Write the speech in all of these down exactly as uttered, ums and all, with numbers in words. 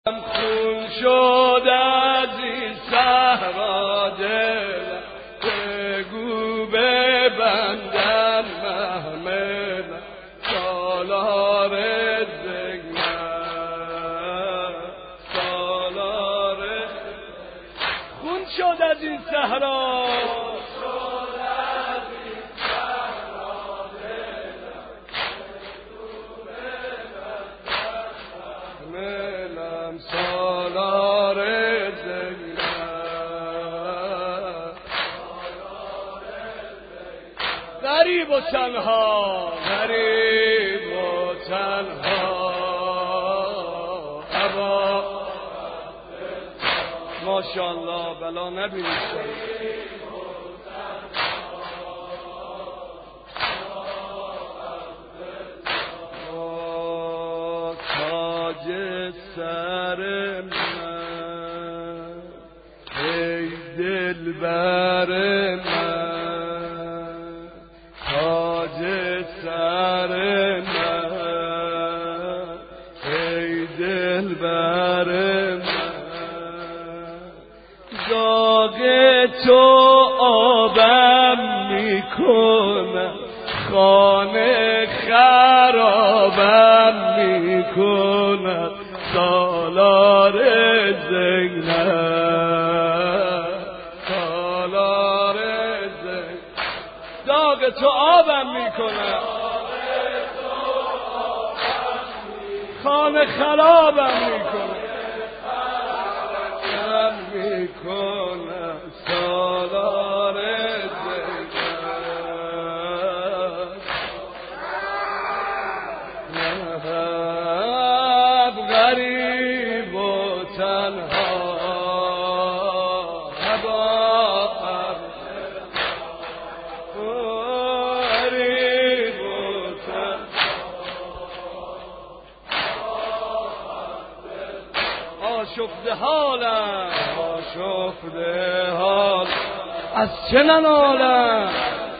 خون شد از این صحرا دلم، بگو ببندم محملم سالار زینب، سالار خون شد از این صحرا، سالار زینب، غریب و تنها، غریب و تنها، ابا ماشاءالله بلا نبینید. سر من ای دلبر من، تاج سر من ای دلبر من، داغ تو آبم میکنه، خانه خرابم میکنه سالار زینب، سالار زینب، داغ تو آبم میکنه، خانه خرابم میکنه، میکنه سالار زینب، غریب و تنها، غریب و تنها، آشفته حالم، آشفته حال، از چه ننالم،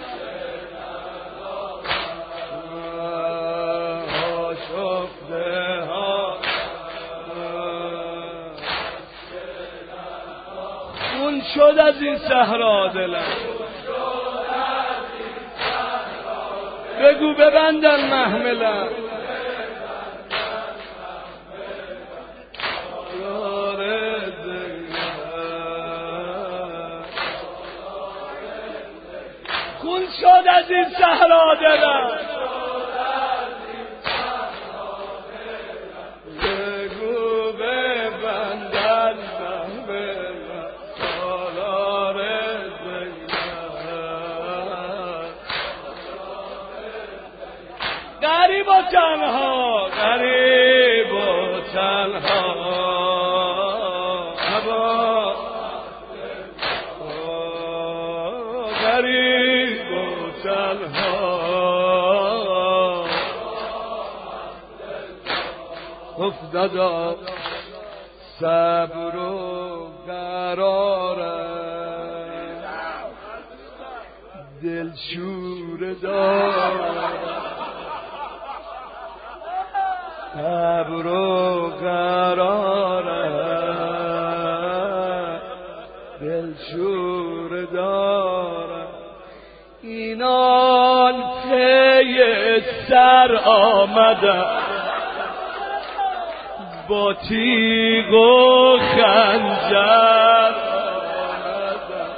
خون شد از این صحرا دلم، بگو ببندم محملم خون شد از این صحرا دلم، بگو ببندم محملم سالار زینب، غریب و تنها، غریب و تنها، غریب و تنها، افتادا صبر و قراره، دل شور داره، صبر و قراره، دل شور داره، اینان پی سر آمده، با تیغ و خنجر آمده،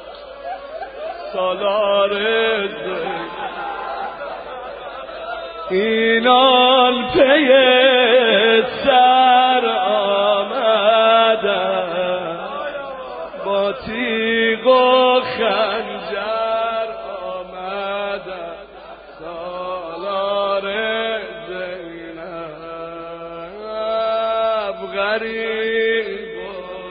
سالار زینب، اینان پی سر آمده، با تیغ و خنجر آمده، سالار زینب، غریب و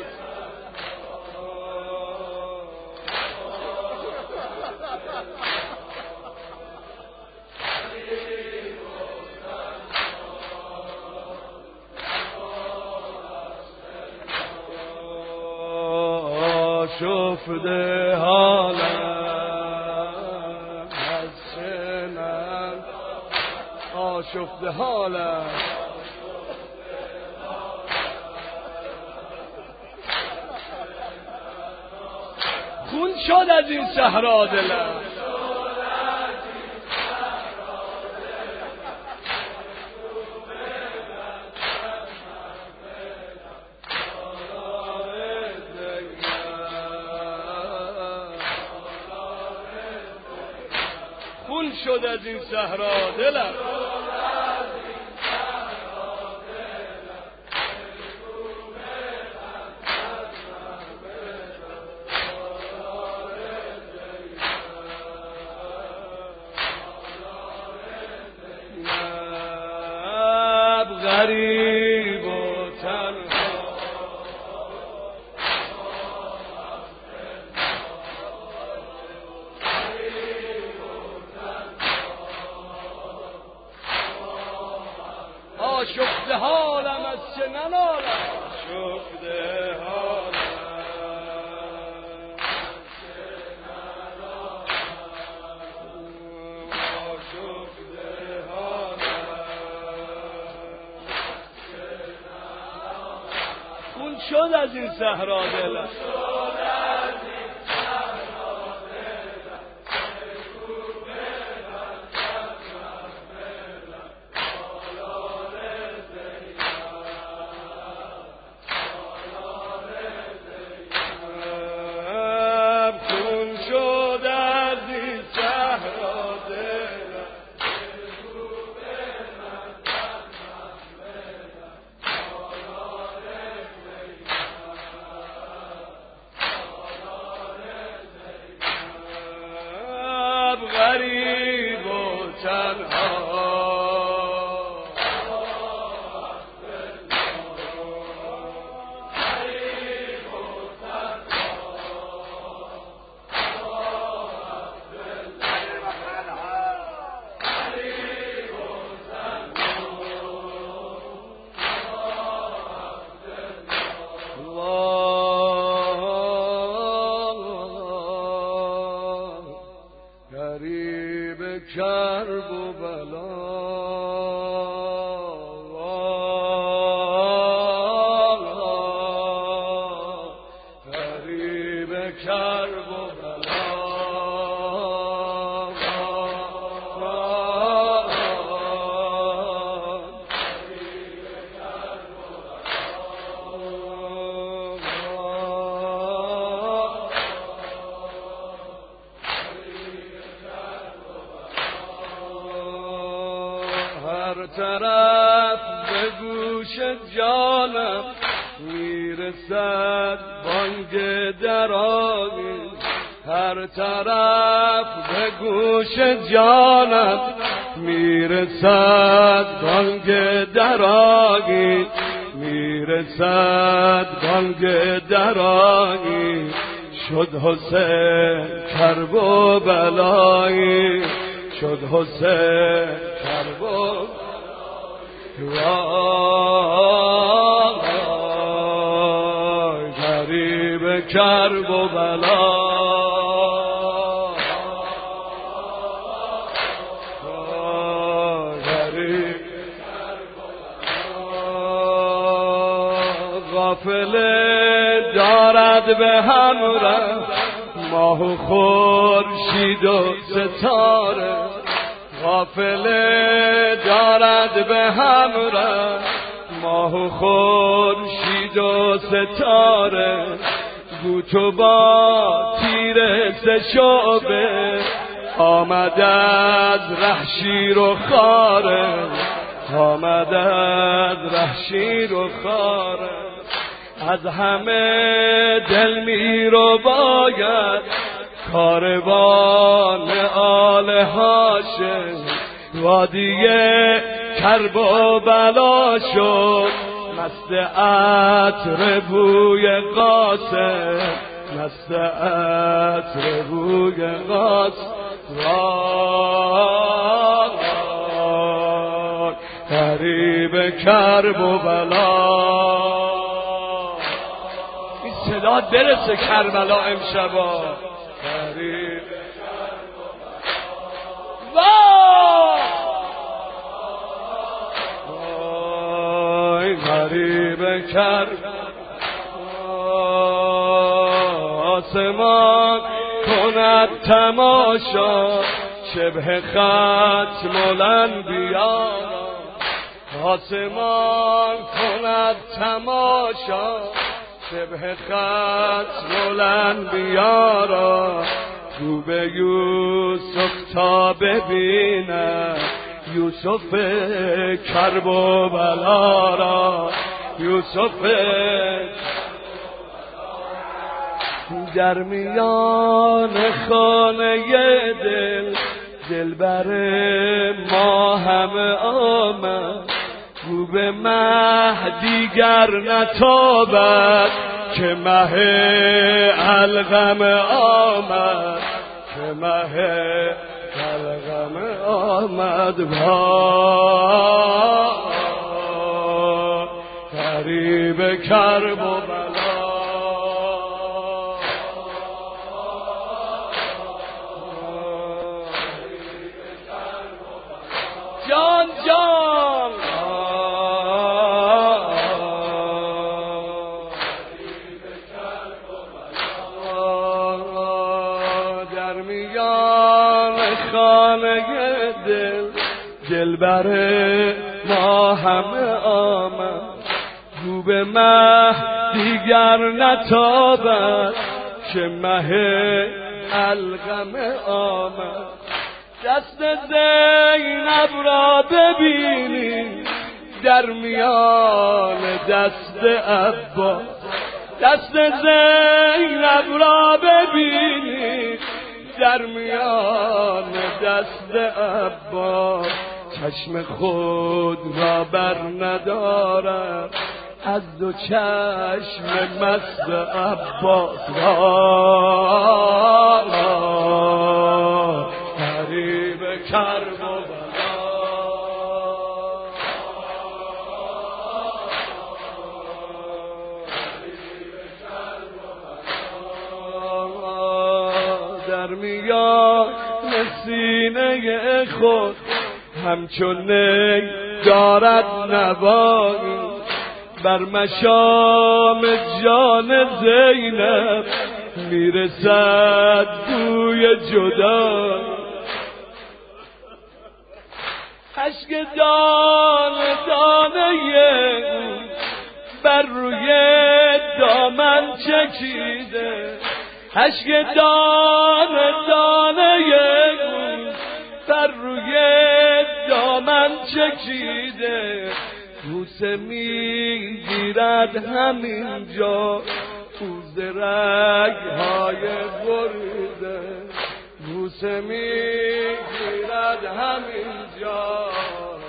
آشفته حالم، از شنم آشفته حالم، شد از این صحرا دلم. خون شد از این صحرا دلم. غریب و تنها آشفته حالم از چه ننالم، آشفته حالم آشفته حالم خون شد از این صحرا دلم. غریب و تنها غریب کرب و بلا غریب کرب و بلا هر طرف به گوش جانم میرسد بانگ درایی، هر طرف به گوش جانم میرسد بانگ درایی، میرسد بانگ درایی. شد حسین کرب و بلایی، شد حسین کرب و وای غریب کرب و بلا غریب غافله دارد به همراه ماه و خورشید و ستاره، غافله دارد به همراه ماه و خورشید و ستاره. گو تو با تیر سه شعبه آمد از ره شیر و خاره، آمد از ره شیر و خاره. از همه دل می رو باید کاروان آل هاشم، وادی کرب و بلا شد مست عطر بوی قاسم، مست عطر بوی قاسم. غریب کرب و بلا این صدا برسه کربلا امشبا. غریب وای غریب کرب آسمان کند تماشا شبه ختم الانبیا آسمان کند تماشا شبه ختم الانبیا را رو به یوسف تا ببینه یوسف کرب و بلا را یوسف در میان خانه دل دلبر ما همه آمد رو به مه دیگر نتابد که مه الغم آمد که مه الغم آمد با غریب کرب و بلا جان جان در میان خانه دل دلبر ما همه آمد رو به مه دیگر نتابد که مه الغم آمد دست زینب را ببینی در میان دست عباس دست زینب را ببینی در میان دست عباس چشم خود را بر ندارد از دو چشم مست عباس را غریب کرب و بلا در میان سینه خود همچون نی دارد نوایی بر مشام جان زینب میرسد بوی جدا اشک دانه دانه بر روی دامن چکیده اشک دانه دانه بر روی دامن چکیده بوسه میگیرد همینجا پوز رگ‌های بریده بوسه میگیرد همینجا